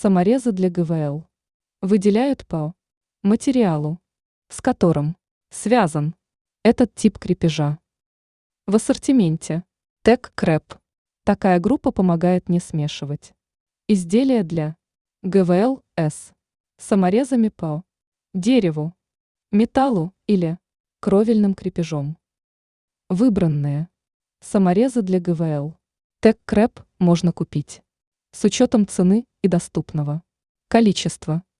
Саморезы для ГВЛ выделяют по материалу, с которым связан этот тип крепежа. В ассортименте Tech Crep такая группа помогает не смешивать изделия для ГВЛ с саморезами по дереву, металлу или кровельным крепежом. Выбранные саморезы для ГВЛ Tech Crep можно купить с учетом цены и доступного количества.